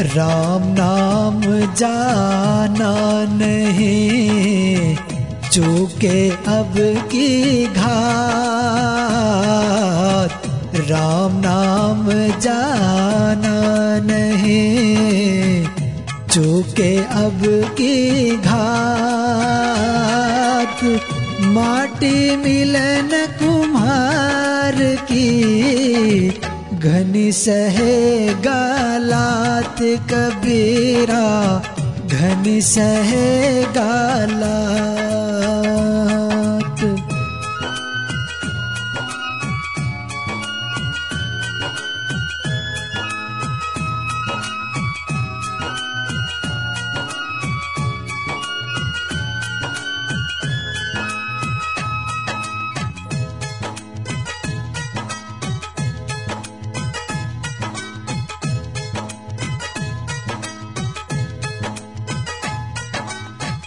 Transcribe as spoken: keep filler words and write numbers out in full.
राम नाम जाना नहीं, चूके अब की घात। राम नाम जाना नहीं, चूके अब की घात। माटी मिलन कुम्हार की, घनी सहे गालात कबीरा, घनी सहे गालात।